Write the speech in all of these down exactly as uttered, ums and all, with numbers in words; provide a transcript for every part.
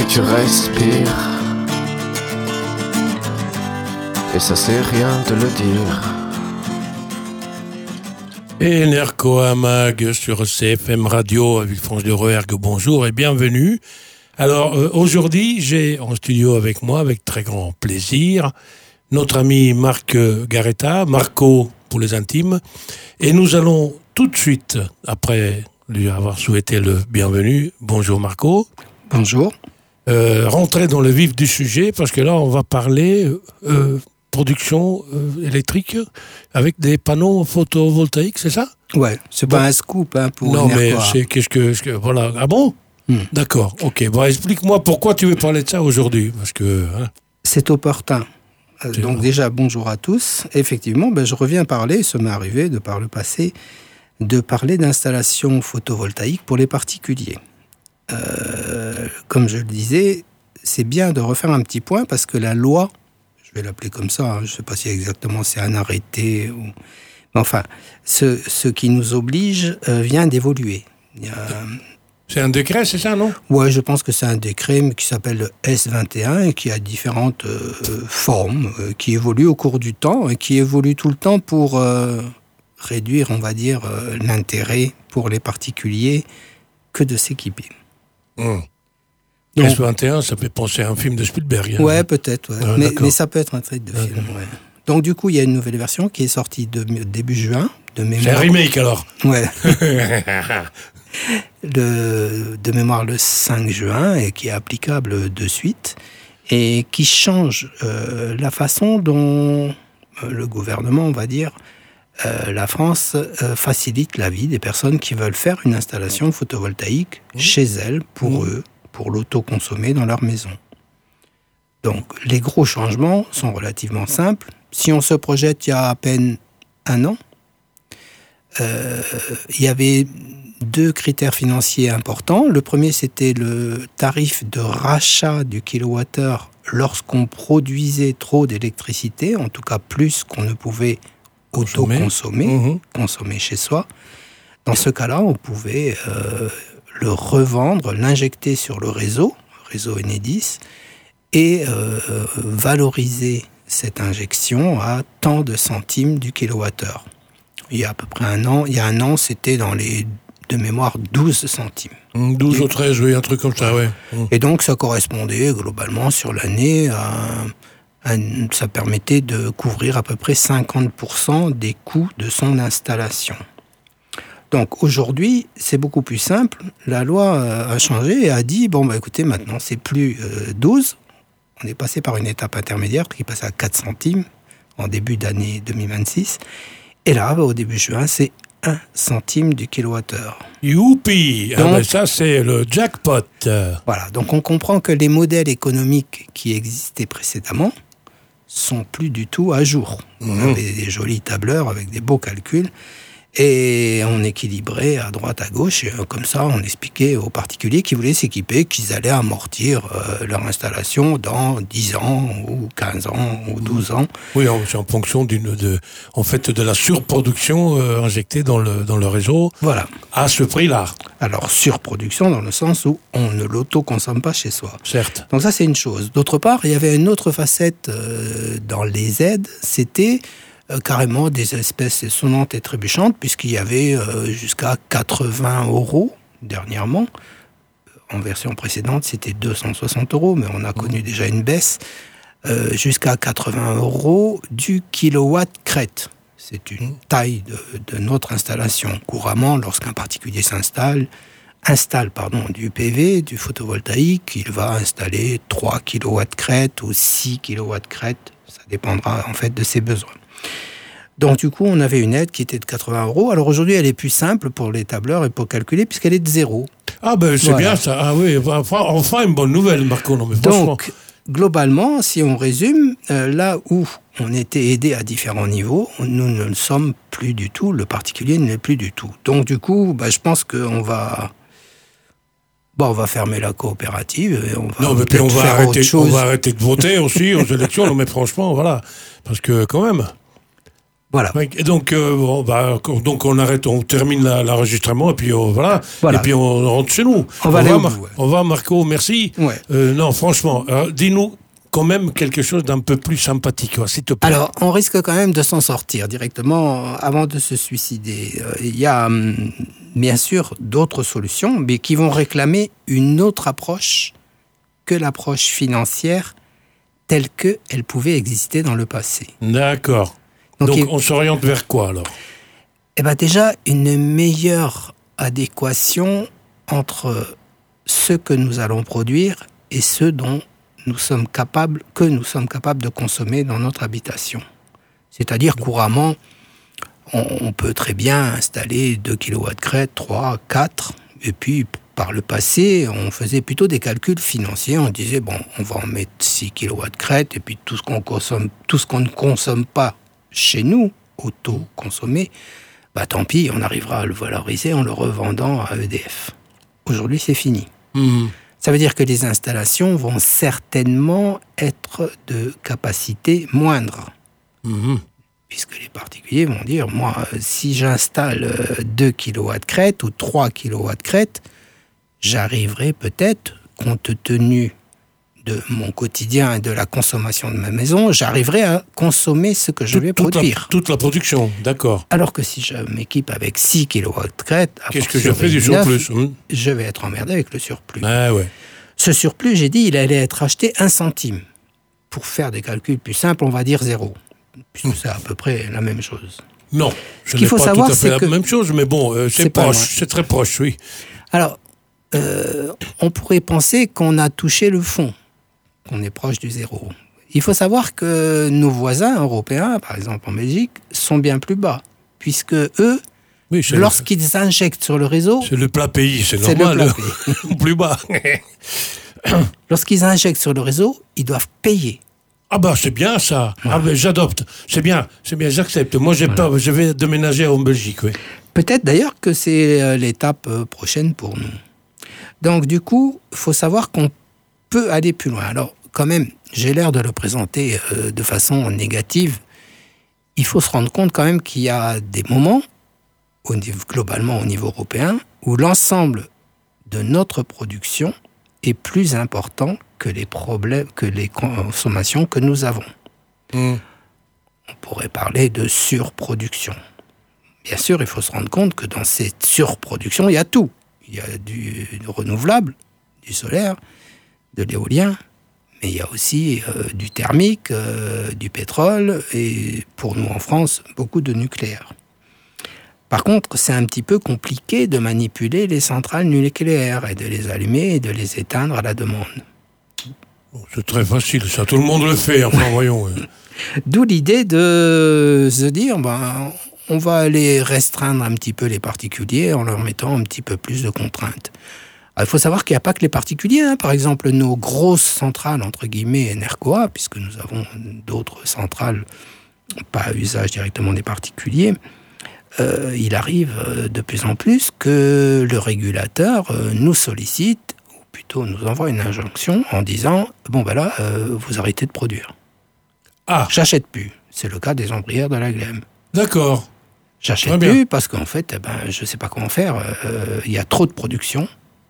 que tu respires. Et ça c'est rien de le dire. Et Nerko Amag sur C F M Radio avec France de Rouergue, bonjour et bienvenue. Alors euh, aujourd'hui, j'ai en studio avec moi, avec très grand plaisir, notre ami Marc Garetta, Marco pour les intimes, et nous allons tout de suite, après lui avoir souhaité le bienvenu, bonjour Marco. Bonjour. Euh, rentrer dans le vif du sujet, parce que là on va parler euh, production euh, électrique avec des panneaux photovoltaïques, c'est ça? Ouais, c'est bon. Pas un scoop hein, pour non, mais quoi. c'est qu'est-ce que, qu'est-ce que voilà. Ah bon? Hmm. D'accord, ok. Bon, explique-moi pourquoi tu veux parler de ça aujourd'hui, parce que. Hein. C'est opportun. C'est Donc bon. Déjà, bonjour à tous. Effectivement, ben, je reviens parler, ça m'est arrivé de par le passé, de parler d'installations photovoltaïques pour les particuliers. Euh, comme je le disais, c'est bien de refaire un petit point parce que la loi, je vais l'appeler comme ça, hein, je ne sais pas si exactement c'est un arrêté ou... Mais enfin, ce, ce qui nous oblige euh, vient d'évoluer. Il y a... C'est un décret, c'est ça, non? Oui, je pense que c'est un décret mais qui s'appelle le S vingt et un et qui a différentes euh, formes, euh, qui évoluent au cours du temps et qui évoluent tout le temps pour euh, réduire, on va dire, euh, l'intérêt pour les particuliers que de s'équiper. Mmh. Donc, S vingt et un, ça fait penser à un film de Spielberg. Hein. Ouais, peut-être, ouais. Ah, mais, mais ça peut être un trait de film, ouais. Donc du coup, il y a une nouvelle version qui est sortie de, début juin. De mémoire. C'est un remake alors. Ouais. de, de mémoire le cinq juin et qui est applicable de suite et qui change euh, la façon dont euh, le gouvernement, on va dire, euh, la France euh, facilite la vie des personnes qui veulent faire une installation photovoltaïque mmh. chez elles, pour mmh. eux, pour l'autoconsommer dans leur maison. Donc les gros changements sont relativement simples. Si on se projette il y a à peine un an, euh, il y avait deux critères financiers importants. Le premier, c'était le tarif de rachat du kilowattheure lorsqu'on produisait trop d'électricité, en tout cas plus qu'on ne pouvait auto-consommer, mmh. consommer chez soi. Dans ce cas-là, on pouvait euh, le revendre, l'injecter sur le réseau, réseau Enedis, et euh, valoriser cette injection à tant de centimes du kilowattheure. Il y a à peu près un an, il y a un an, c'était dans les, de mémoire, douze centimes. douze ou treize, oui, un truc comme ça, oui. Et donc, ça correspondait globalement sur l'année à, à, ça permettait de couvrir à peu près cinquante pour cent des coûts de son installation. Donc, aujourd'hui, c'est beaucoup plus simple. La loi a changé et a dit, bon, bah écoutez, maintenant, c'est plus euh, douze. On est passé par une étape intermédiaire qui est passée à quatre centimes en début d'année deux mille vingt-six. Et là, au début juin, c'est un centime du kilowattheure. Youpi! Donc, ah ben ça, c'est le jackpot. Voilà, donc on comprend que les modèles économiques qui existaient précédemment sont plus du tout à jour. Mmh. On avait des jolis tableurs avec des beaux calculs. Et on équilibrait à droite, à gauche, et comme ça, on expliquait aux particuliers qui voulaient s'équiper qu'ils allaient amortir euh, leur installation dans dix ans, ou quinze ans, ou douze ans. Oui, c'est en fonction d'une, de, en fait, de la surproduction euh, injectée dans le, dans le réseau. Voilà. À ce prix-là. Alors, surproduction dans le sens où on ne l'auto-consomme pas chez soi. Certes. Donc ça, c'est une chose. D'autre part, il y avait une autre facette euh, dans les aides, c'était... Euh, carrément des espèces sonnantes et trébuchantes, puisqu'il y avait euh, jusqu'à quatre-vingts euros dernièrement. En version précédente, c'était deux cent soixante euros, mais on a connu déjà une baisse. Euh, jusqu'à quatre-vingts euros du kilowatt crête. C'est une taille de, de notre installation. Couramment, lorsqu'un particulier s'installe, installe pardon, du P V, du photovoltaïque, il va installer trois kilowatts crête ou six kilowatts crête. Ça dépendra en fait de ses besoins. Donc du coup, on avait une aide qui était de quatre-vingts euros. Alors aujourd'hui, elle est plus simple pour les tableurs et pour calculer, puisqu'elle est de zéro. Ah ben c'est voilà. Bien ça. Ah oui, enfin, enfin une bonne nouvelle, Marco. Non, mais Donc, globalement, si on résume, euh, là où on était aidé à différents niveaux, nous ne le sommes plus du tout. Le particulier ne l'est plus du tout. Donc du coup, bah, je pense qu'on va... Bon, on va fermer la coopérative et on va non, mais puis on va faire arrêter, autre chose. On va arrêter de voter aussi aux élections. Non, mais franchement, voilà. Parce que quand même... Voilà. Et donc, euh, bon, bah, donc on arrête, on termine la, l'enregistrement et puis on, voilà, voilà. Et puis on rentre chez nous. On va on aller va, au Mar- bout, ouais. on va, Marco, merci. Ouais. Euh, non, franchement, alors, dis-nous quand même quelque chose d'un peu plus sympathique, quoi, s'il te plaît. Alors, on risque quand même de s'en sortir directement avant de se suicider. Euh, Il y a hum, bien sûr d'autres solutions, mais qui vont réclamer une autre approche que l'approche financière telle qu'elle pouvait exister dans le passé. D'accord. Donc, Donc il- on s'oriente vers quoi alors? Eh bien déjà, une meilleure adéquation entre ce que nous allons produire et ce dont nous sommes capables, que nous sommes capables de consommer dans notre habitation. C'est-à-dire couramment, on, on peut très bien installer deux kilowatts crête, trois, quatre, et puis par le passé, on faisait plutôt des calculs financiers, on disait, bon, on va en mettre six kilowatts crête, et puis tout ce qu'on consomme, tout ce qu'on ne consomme pas chez nous, auto-consommé, bah tant pis, on arrivera à le valoriser en le revendant à E D F. Aujourd'hui, c'est fini. Mmh. Ça veut dire que les installations vont certainement être de capacité moindre. Mmh. Puisque les particuliers vont dire, moi, si j'installe deux kilowatts crête ou trois kilowatts crête, j'arriverai peut-être, compte tenu de mon quotidien et de la consommation de ma maison, j'arriverai à consommer ce que je vais toute produire. La, toute la production, d'accord. Alors que si je m'équipe avec six kilowatts crête, Qu'est-ce que je fais du surplus? Mmh. Je vais être emmerdé avec le surplus. Ah ouais. Ce surplus, j'ai dit, il allait être acheté un centime. Pour faire des calculs plus simples, on va dire zéro. Puisque c'est à peu près la même chose. Non, je qu'il n'ai faut pas savoir, tout à fait c'est la que- même chose, mais bon, euh, c'est C'est pas proche, loin. c'est très proche, oui. Alors, euh, on pourrait penser qu'on a touché le fond, qu'on est proche du zéro. Il faut savoir que nos voisins européens, par exemple en Belgique, sont bien plus bas. Puisque eux, Oui, c'est, lorsqu'ils injectent sur le réseau, c'est le plat pays, c'est c'est le normal. plat le- plus bas. lorsqu'ils injectent sur le réseau, ils doivent payer. Ah bah c'est bien ça. Ah ben j'adopte. C'est bien, c'est bien, j'accepte. Moi j'ai pas, je vais déménager en Belgique, oui. Peut-être d'ailleurs que c'est euh, l'étape euh, prochaine pour nous. Donc du coup, il faut savoir qu'on peut aller plus loin. Alors quand même, j'ai l'air de le présenter euh, de façon négative. Il faut se rendre compte quand même qu'il y a des moments, au niveau, globalement au niveau européen, où l'ensemble de notre production est plus important que les problèmes, que les consommations que nous avons. Mmh. On pourrait parler de surproduction. Bien sûr, il faut se rendre compte que dans cette surproduction, il y a tout. Il y a du, du renouvelable, du solaire, de l'éolien, mais il y a aussi euh, du thermique, euh, du pétrole et, pour nous en France, beaucoup de nucléaire. Par contre, c'est un petit peu compliqué de manipuler les centrales nucléaires et de les allumer et de les éteindre à la demande. Bon, c'est très facile, ça. Tout le monde le fait, enfin voyons. euh. D'où l'idée de se dire, ben, on va aller restreindre un petit peu les particuliers en leur mettant un petit peu plus de contraintes. Alors, il faut savoir qu'il n'y a pas que les particuliers. Hein. Par exemple, nos grosses centrales, entre guillemets, Enercoa, puisque nous avons d'autres centrales, pas à usage directement des particuliers, euh, il arrive euh, de plus en plus que le régulateur euh, nous sollicite, ou plutôt nous envoie une injonction en disant, bon ben là, euh, vous arrêtez de produire. Ah, J'achète plus. C'est le cas des ombrières de la Glème. d'accord. J'achète Très bien. plus parce qu'en fait, eh ben, je ne sais pas comment faire. Euh, Il y a trop de production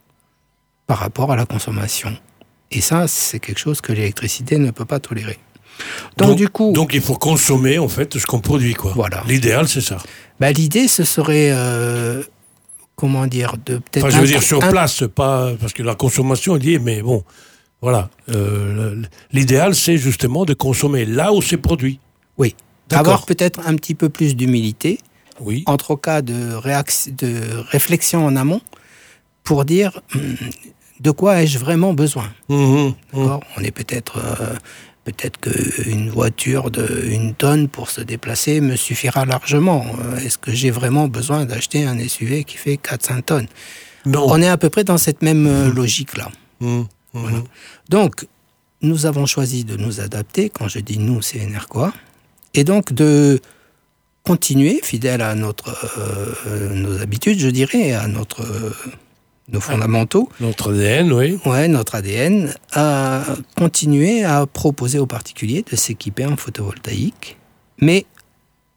par rapport à la consommation. Et ça, c'est quelque chose que l'électricité ne peut pas tolérer. Donc, Donc- du coup, Donc il faut consommer en fait ce qu'on produit, quoi. Voilà. L'idéal c'est ça. bah, l'idée, ce serait, euh, comment dire, de peut-être... Enfin, je veux dire inc- sur inc- place, pas parce que la consommation est liée, mais bon, voilà. Euh, l'idéal c'est justement de consommer là où c'est produit. Oui. D'accord. Avoir peut-être un petit peu plus d'humilité, Oui. entre cas de, réac- de réflexion en amont, pour dire hum, de quoi ai-je vraiment besoin. Mmh, mmh. D'accord. On est peut-être euh, peut-être qu'une voiture de une tonne pour se déplacer me suffira largement. Euh, Est-ce que j'ai vraiment besoin d'acheter un S U V qui fait quatre à cinq tonnes? Non. On est à peu près dans cette même euh, logique-là. Mmh, mmh. Voilà. Donc, nous avons choisi de nous adapter. Quand je dis nous, c'est Enercoa. Et donc de continuer, fidèle à notre, euh, nos habitudes, je dirais, à notre, euh, nos fondamentaux, Notre A D N, oui. ouais, notre A D N, à continuer à proposer aux particuliers de s'équiper en photovoltaïque, mais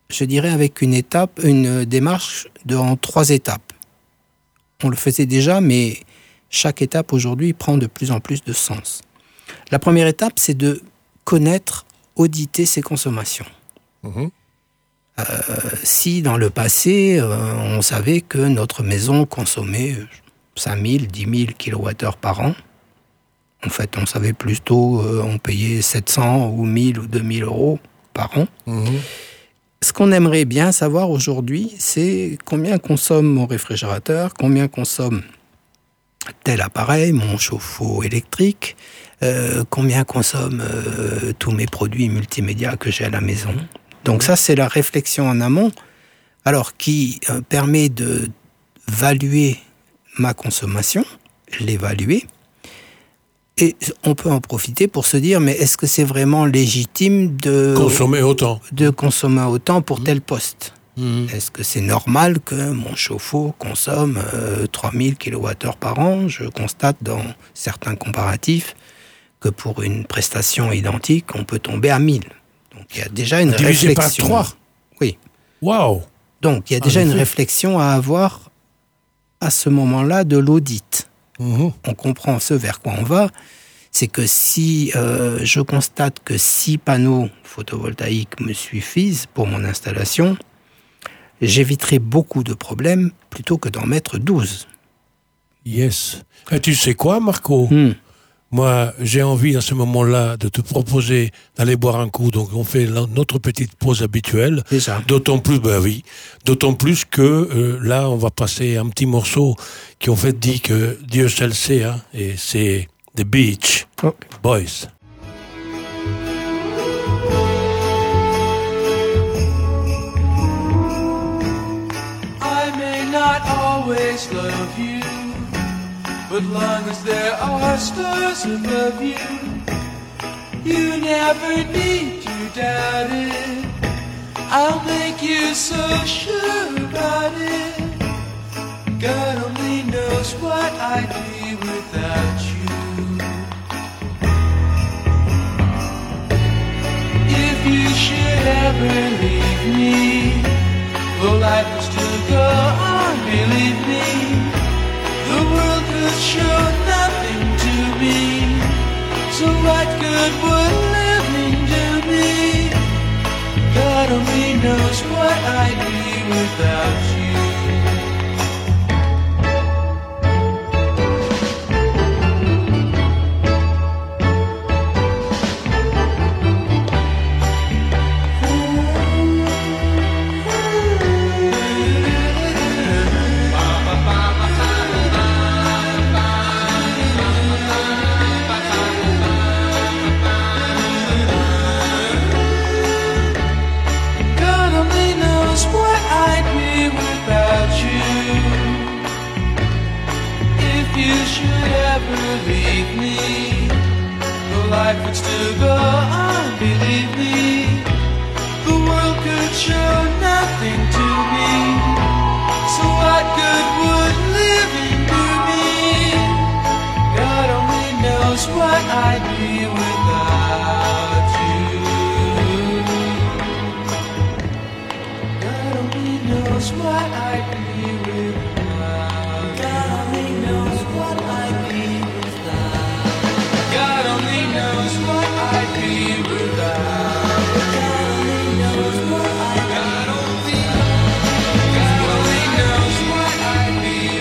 je dirais avec une étape, une démarche de, en trois étapes. On le faisait déjà, mais chaque étape aujourd'hui prend de plus en plus de sens. La première étape, c'est de connaître, auditer ses consommations. Mmh. Euh, si dans le passé, euh, on savait que notre maison consommait cinq mille, dix mille kilowattheures par an, en fait, on savait plutôt, euh, on payait sept cents ou mille ou deux mille euros par an. Mmh. Ce qu'on aimerait bien savoir aujourd'hui, c'est combien consomme mon réfrigérateur, combien consomme tel appareil, mon chauffe-eau électrique, euh, combien consomme euh, tous mes produits multimédia que j'ai à la maison. Donc ça, c'est la réflexion en amont, alors qui euh, permet de d'évaluer ma consommation, l'évaluer, et on peut en profiter pour se dire, mais est-ce que c'est vraiment légitime de consommer autant, de consommer autant pour mmh. tel poste ? Mmh. Est-ce que c'est normal que mon chauffe-eau consomme euh, trois mille kilowattheures par an ? Je constate dans certains comparatifs que pour une prestation identique, on peut tomber à mille. Donc il y a déjà une divisé réflexion. Par trois. Oui. Waouh. Donc il y a déjà ah, une fait. réflexion à avoir à ce moment-là de l'audit. Mmh. On comprend ce vers quoi on va. C'est que si euh, je constate que six panneaux photovoltaïques me suffisent pour mon installation, j'éviterai beaucoup de problèmes plutôt que d'en mettre douze. Yes. Et tu sais quoi, Marco ? mmh. Moi, j'ai envie à ce moment-là de te proposer d'aller boire un coup. Donc, on fait notre petite pause habituelle. Déjà. D'autant plus, ben oui, d'autant plus que euh, là, on va passer un petit morceau qui en fait dit que Dieu seul sait, hein, et c'est The Beach oh. Boys. I may not always love you. But long as there are stars above you, you never need to doubt it. I'll make you so sure about it. God only knows what I'd be without you. If you should ever leave me, the life will still go on, believe me. The world could show nothing to me, so what good would living do me? God only knows what I'd be without you. Leave me, the life would still go on, believe me. The world could show nothing to me, so what good would living do me? God only knows what I'd be without you. God only knows what I'd be without. God only knows what I'd be. God only knows what I'd be without. God only knows what I'd be. God only, God only knows what I'd be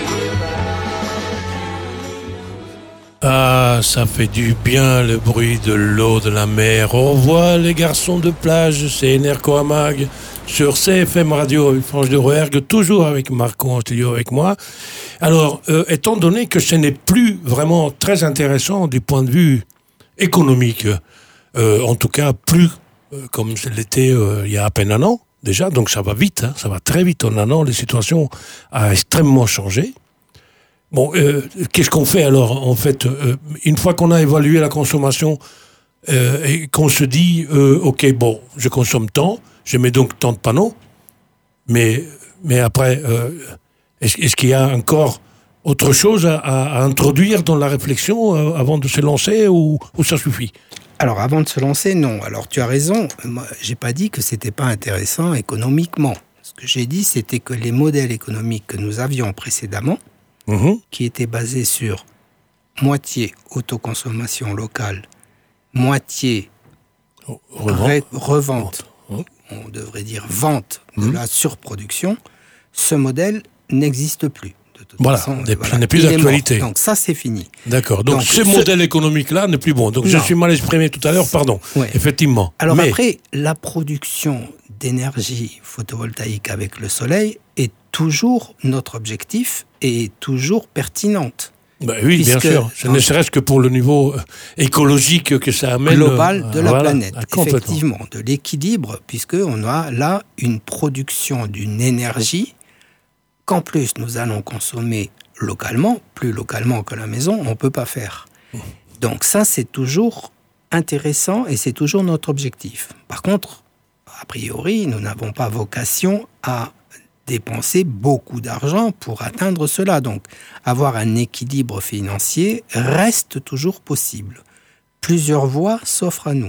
without. Ah, ça fait du bien le bruit de l'eau de la mer. Au revoir les garçons de plage, c'est Enerco Amag sur C F M Radio, Franche de Rouergue, toujours avec Marco en studio avec moi. Alors, euh, étant donné que ce n'est plus vraiment très intéressant du point de vue économique, euh, en tout cas plus euh, comme ce l'était euh, il y a à peine un an déjà, donc ça va vite, hein, ça va très vite en un an, la situation a extrêmement changé. Bon, euh, qu'est-ce qu'on fait alors en fait euh, une fois qu'on a évalué la consommation euh, et qu'on se dit euh, ok, bon, je consomme tant, je mets donc tant de panneaux, mais, mais après, euh, est-ce, est-ce qu'il y a encore autre chose à, à, à introduire dans la réflexion euh, avant de se lancer ou, ou ça suffit ? Alors, avant de se lancer, non. Alors, tu as raison. Moi, j'ai pas dit que c'était pas intéressant économiquement. Ce que j'ai dit, c'était que les modèles économiques que nous avions précédemment, mmh. qui étaient basés sur moitié autoconsommation locale, moitié Revente, ré- revente, mmh. on devrait dire vente de mmh. la surproduction, ce modèle n'existe plus. De toute voilà, façon, n'est, voilà, n'est plus d'actualité. Donc ça, c'est fini. D'accord, donc, donc ce, ce modèle économique-là n'est plus bon. Donc non. Je suis mal exprimé tout à l'heure, pardon. Ouais. Effectivement. Alors Mais... après, la production d'énergie photovoltaïque avec le soleil est toujours notre objectif et toujours pertinente. Ben oui, bien sûr. Ce ne serait-ce que pour le niveau écologique que ça amène. Global de la voilà, planète, effectivement. De l'équilibre, puisqu'on a là une production d'une énergie qu'en plus nous allons consommer localement, plus localement que la maison, on ne peut pas faire. Donc ça, c'est toujours intéressant et c'est toujours notre objectif. Par contre, a priori, nous n'avons pas vocation à dépenser beaucoup d'argent pour atteindre cela. Donc, avoir un équilibre financier reste toujours possible. Plusieurs voies s'offrent à nous.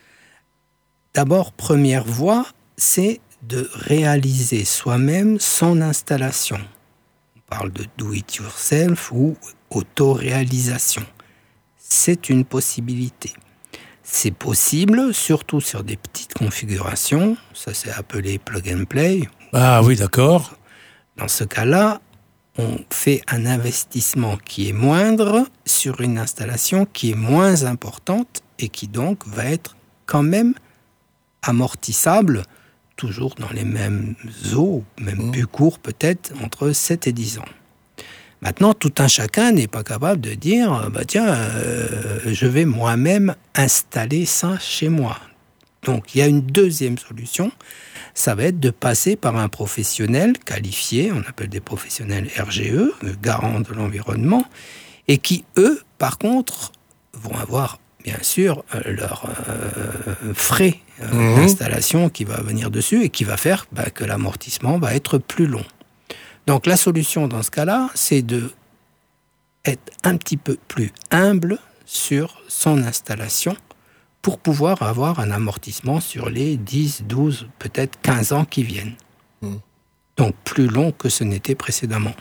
D'abord, première voie, c'est de réaliser soi-même son installation. On parle de do-it-yourself ou auto-réalisation. C'est une possibilité. C'est possible, surtout sur des petites configurations. Ça, c'est appelé plug and play. Ah oui, d'accord. Dans ce cas-là, on fait un investissement qui est moindre sur une installation qui est moins importante et qui donc va être quand même amortissable, toujours dans les mêmes eaux, même mmh. plus court peut-être, entre sept et dix ans. Maintenant, tout un chacun n'est pas capable de dire bah, « tiens, euh, je vais moi-même installer ça chez moi ». Donc, il y a une deuxième solution, ça va être de passer par un professionnel qualifié, on appelle des professionnels R G E, garants de l'environnement, et qui, eux, par contre, vont avoir, bien sûr, leurs euh, frais euh, mmh. d'installation qui va venir dessus et qui va faire bah, que l'amortissement va être plus long. Donc, la solution dans ce cas-là, c'est de être un petit peu plus humble sur son installation pour pouvoir avoir un amortissement sur les dix, douze, peut-être quinze ans qui viennent. Mmh. Donc, plus long que ce n'était précédemment.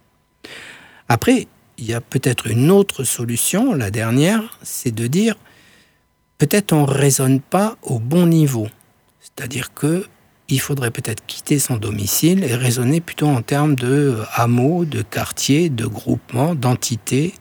Après, il y a peut-être une autre solution, la dernière, c'est de dire, peut-être on ne raisonne pas au bon niveau. C'est-à-dire qu'il faudrait peut-être quitter son domicile et raisonner plutôt en termes de hameaux, de quartiers, de groupements, d'entités.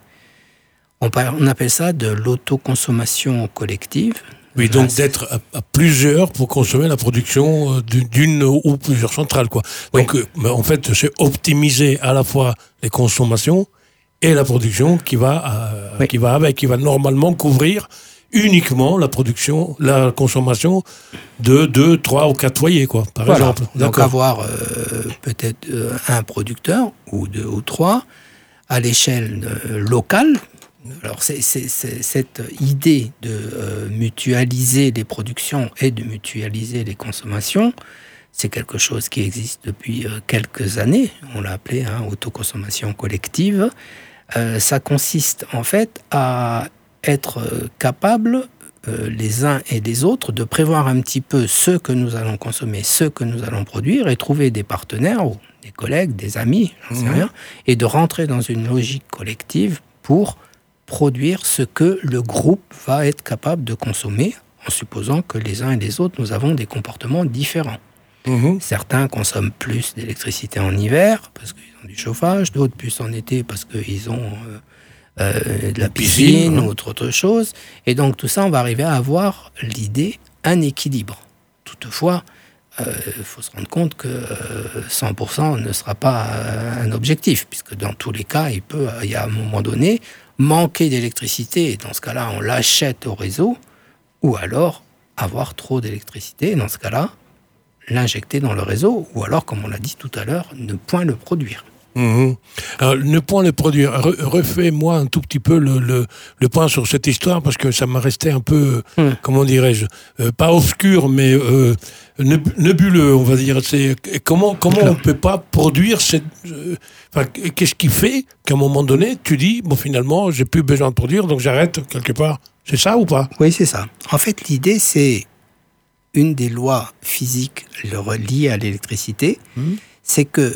On appelle ça de l'autoconsommation collective. Oui, donc Là, d'être à, à plusieurs pour consommer la production d'une ou plusieurs centrales, quoi. Donc, oui. euh, en fait, c'est optimiser à la fois les consommations et la production qui va, euh, oui. qui va avec, qui va normalement couvrir uniquement la production, la consommation de deux, trois ou quatre foyers, quoi, par voilà. exemple. Donc, avoir euh, peut-être euh, un producteur ou deux ou trois à l'échelle euh, locale. Alors, c'est, c'est, c'est cette idée de euh, mutualiser les productions et de mutualiser les consommations, c'est quelque chose qui existe depuis euh, quelques années. On l'a appelé hein, autoconsommation collective. Euh, ça consiste en fait à être euh, capable, euh, les uns et les autres, de prévoir un petit peu ce que nous allons consommer, ce que nous allons produire et trouver des partenaires, ou des collègues, des amis, j'en sais mmh. rien, et de rentrer dans une logique collective pour produire ce que le groupe va être capable de consommer, en supposant que les uns et les autres, nous avons des comportements différents. Mmh. Certains consomment plus d'électricité en hiver, parce qu'ils ont du chauffage, d'autres plus en été, parce qu'ils ont euh, euh, de la piscine, piscine ou autre, autre chose. Et donc tout ça, on va arriver à avoir l'idée, un équilibre. Toutefois, il euh, faut se rendre compte que euh, cent pour cent ne sera pas euh, un objectif, puisque dans tous les cas, il peut, il y a un moment donné, manquer d'électricité, et dans ce cas-là, on l'achète au réseau, ou alors avoir trop d'électricité, et dans ce cas-là, l'injecter dans le réseau, ou alors, comme on l'a dit tout à l'heure, ne point le produire. Mmh. Alors, ne point le produire. Re- refais-moi un tout petit peu le, le, le point sur cette histoire, parce que ça m'a resté un peu, mmh. comment dirais-je, euh, pas obscur, mais euh, nébuleux, on va dire. C'est, comment comment on ne peut pas produire cette... Euh, enfin, qu'est-ce qui fait qu'à un moment donné, tu dis, bon, finalement, j'ai plus besoin de produire, donc j'arrête quelque part C'est ça ou pas? Oui, c'est ça. En fait, l'idée, c'est une des lois physiques liées à l'électricité, mmh. c'est que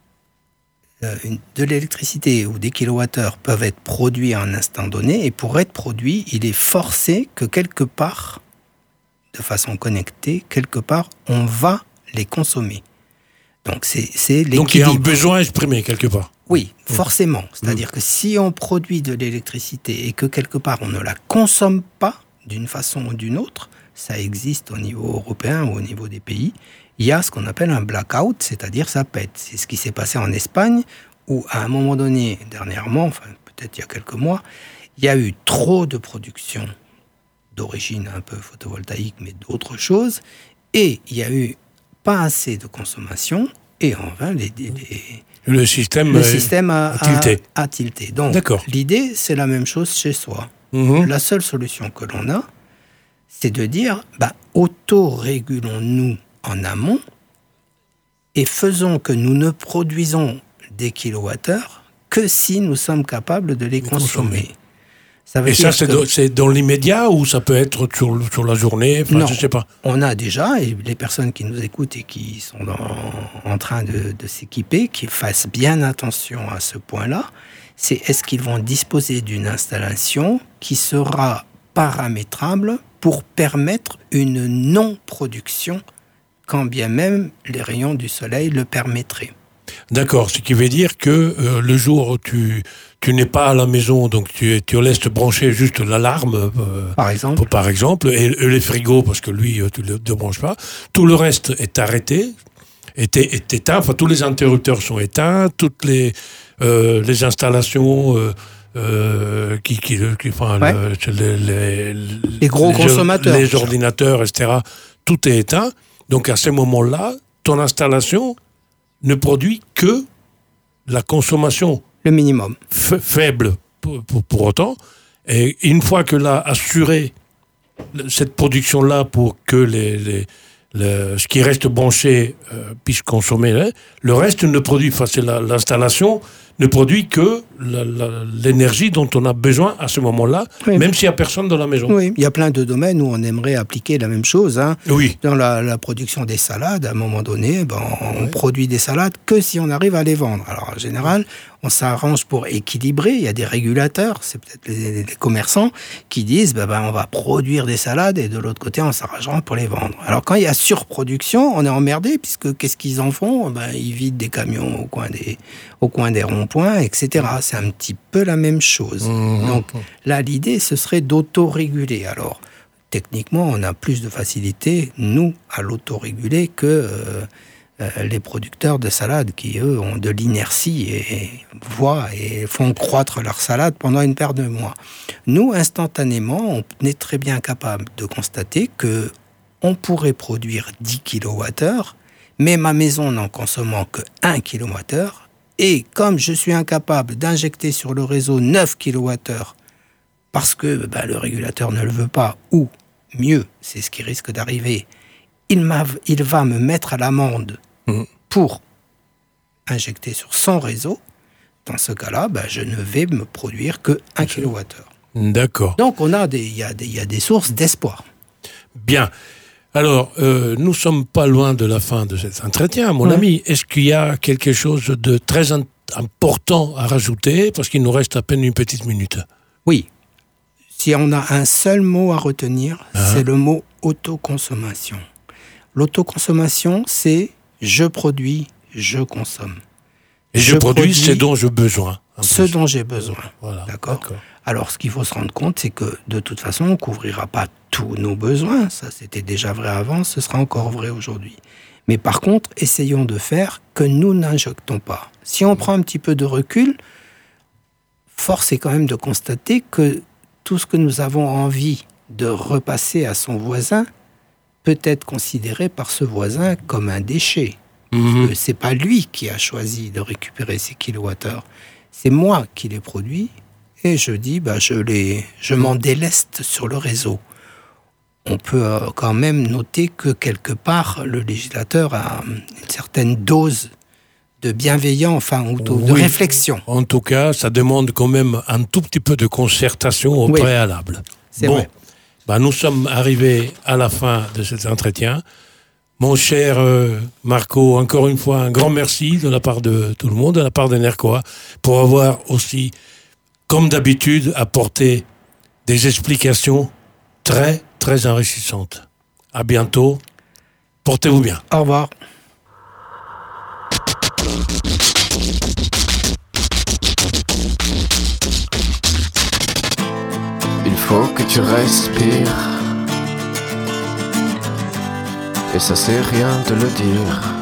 euh, une, de l'électricité ou des kilowattheures peuvent être produits à un instant donné, et pour être produits, il est forcé que quelque part, de façon connectée, quelque part, on va les consommer. Donc, c'est, c'est l'équilibre. Donc, il y a un besoin exprimé quelque part. Oui, forcément. C'est-à-dire mmh. que si on produit de l'électricité et que quelque part on ne la consomme pas d'une façon ou d'une autre, ça existe au niveau européen ou au niveau des pays, il y a ce qu'on appelle un blackout, c'est-à-dire ça pète. C'est ce qui s'est passé en Espagne, où à un moment donné, dernièrement, enfin peut-être il y a quelques mois, il y a eu trop de production d'origine un peu photovoltaïque, mais d'autres choses, et il y a eu pas assez de consommation, et enfin les... les, les Le système, le système a, a tilté. A, a tilté. Donc, D'accord. l'idée, c'est la même chose chez soi. Mmh. La seule solution que l'on a, c'est de dire, bah, auto-régulons-nous en amont et faisons que nous ne produisons des kilowattheures que si nous sommes capables de les, les consommer. consommer. Ça veut et dire ça, c'est, que... dans, c'est dans l'immédiat ou ça peut être sur, sur la journée? Enfin, non, je sais pas. On a déjà, et les personnes qui nous écoutent et qui sont dans, en train de, de s'équiper, qui fassent bien attention à ce point-là, c'est est-ce qu'ils vont disposer d'une installation qui sera paramétrable pour permettre une non-production, quand bien même les rayons du soleil le permettraient. D'accord, ce qui veut dire que euh, le jour où tu, tu n'es pas à la maison, donc tu, tu laisses te brancher juste l'alarme, euh, par exemple, pour, par exemple et, et les frigos, parce que lui, tu ne le débranches pas. Tout le reste est arrêté, est, est éteint, enfin tous les interrupteurs sont éteints, toutes les, euh, les installations... Euh, Euh, qui, qui, qui enfin, ouais. le, les, les, les gros les, consommateurs, les ordinateurs, et cetera. Tout est éteint. Donc à ce moment-là, ton installation ne produit que la consommation le minimum f- faible pour, pour, pour autant. Et une fois que l'on a assuré cette production-là pour que les, les, les, ce qui reste branché euh, puisse consommer, hein, le reste ne produit, enfin c'est la, l'installation ne produit que la, la, l'énergie dont on a besoin à ce moment-là, oui. même s'il n'y a personne dans la maison. Oui, il y a plein de domaines où on aimerait appliquer la même chose. Hein. Oui. Dans la, la production des salades, à un moment donné, ben, on oui. produit des salades que si on arrive à les vendre. Alors, en général, on s'arrange pour équilibrer. Il y a des régulateurs, c'est peut-être les, les commerçants, qui disent ben, ben, on va produire des salades et de l'autre côté, on s'arrangera pour les vendre. Alors, quand il y a surproduction, on est emmerdé, puisque qu'est-ce qu'ils en font? Ben, ils vident des camions au coin des, au coin des ronds-points, et cetera. C'est un petit peu la même chose. Mmh. Donc, là, l'idée, ce serait d'auto-réguler. Alors, techniquement, on a plus de facilité, nous, à l'auto-réguler que... Euh, Euh, les producteurs de salade qui, eux, ont de l'inertie et, et voient et font croître leur salade pendant une paire de mois. Nous, instantanément, on est très bien capable de constater que on pourrait produire dix kilowattheures, mais ma maison n'en consommant que un kilowattheure, et comme je suis incapable d'injecter sur le réseau neuf kilowattheures parce que ben, le régulateur ne le veut pas, ou mieux, c'est ce qui risque d'arriver, il, m'a, il va me mettre à l'amende mmh. pour injecter sur son réseau. Dans ce cas-là, ben, je ne vais me produire que un kilowattheure. D'accord. Donc, on a des, il y a des, il y a des sources d'espoir. Bien. Alors, euh, nous sommes pas loin de la fin de cet entretien, mon ouais. ami. Est-ce qu'il y a quelque chose de très in- important à rajouter, parce qu'il nous reste à peine une petite minute? Oui. Si on a un seul mot à retenir, ah. c'est le mot autoconsommation. L'autoconsommation, c'est je produis, je consomme. Et je, je produis, produis ce dont j'ai besoin. Ce plus. dont j'ai besoin. Voilà, d'accord, d'accord. Alors, ce qu'il faut se rendre compte, c'est que de toute façon, on ne couvrira pas tous nos besoins. Ça, c'était déjà vrai avant, ce sera encore vrai aujourd'hui. Mais par contre, essayons de faire que nous n'injectons pas. Si on prend un petit peu de recul, force est quand même de constater que tout ce que nous avons envie de repasser à son voisin peut être considéré par ce voisin comme un déchet. Mmh. C'est pas lui qui a choisi de récupérer ces kilowattheures. C'est moi qui les produis et je dis, bah, je, les, je m'en déleste sur le réseau. On peut euh, quand même noter que quelque part, le législateur a une certaine dose de bienveillance, enfin, ou de, oui. de réflexion. En tout cas, ça demande quand même un tout petit peu de concertation au oui. préalable. C'est bon, vrai. bah, nous sommes arrivés à la fin de cet entretien. Mon cher euh, Marco, encore une fois, un grand merci de la part de tout le monde, de la part de Nercoa, pour avoir aussi, comme d'habitude, apporté des explications très, très enrichissantes. À bientôt. Portez-vous bien. Au revoir. Il faut que tu respires. Et ça c'est rien de le dire.